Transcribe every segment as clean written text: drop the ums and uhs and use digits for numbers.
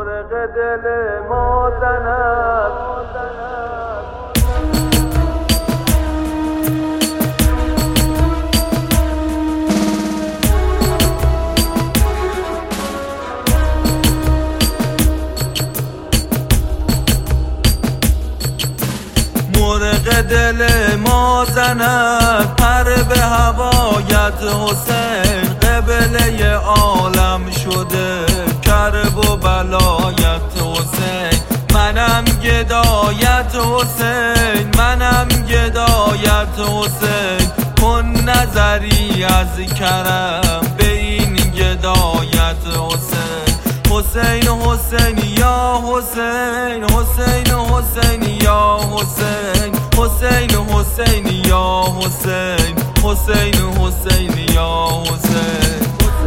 مرغ دل ما زند. مرغ دل ما زند پر به هوایت حسین، قبله عالم شده کرب و بلایت حسین. منم گدایت حسین، منم گدایت حسین. کن نظری از کرم به این گدایت حسین. حسین حسین یا حسین، حسین حسین یا حسین، حسین حسین یا حسین، حسین حسین یا حسین.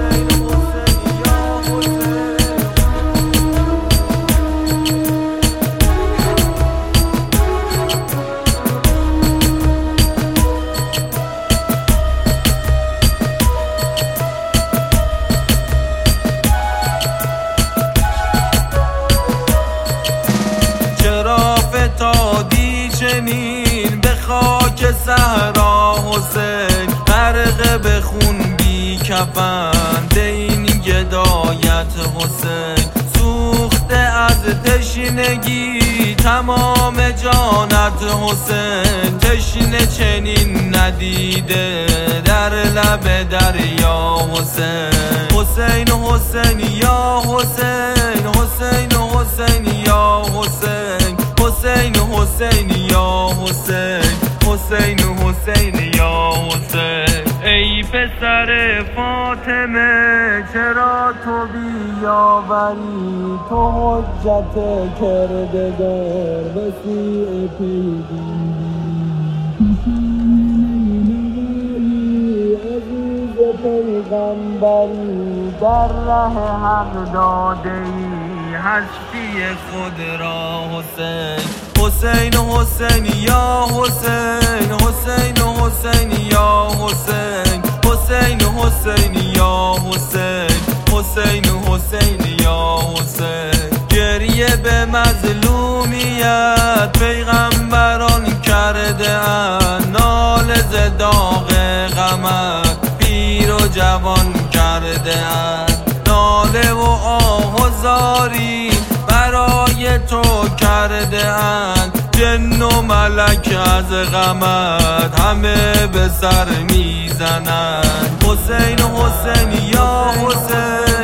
فتادی چنین به خاک صحرا حسین، غرق به خون بی کفن ده این گدایت حسین. سوخته از تشنگی تمام جانت حسین، تشنه چنین ندیده در لب دریا حسین. حسین حسین یا حسین، حسین حسین یا حسین، حسین حسین یا حسین، حسین حسین یا حسین. ای پسر فاطمه چرا تو بیاوری، تو حجت کردگار وسیع پیدی. عزیز پیغمبری در ره حق داده ای هستی خود را حسین. حسین حسین یا حسین، حسین حسین یا حسین، حسین حسین یا حسین، حسین حسین یا حسین. گریه به مظلومیت پیغمبران کرده اند، ناله ز داغ غمت پیر و جوان کرده اند. ناله و آه و زاری برای تو کرده اند، جن و ملک از غمت همه به سر میزنند. حسین حسین یا حسین،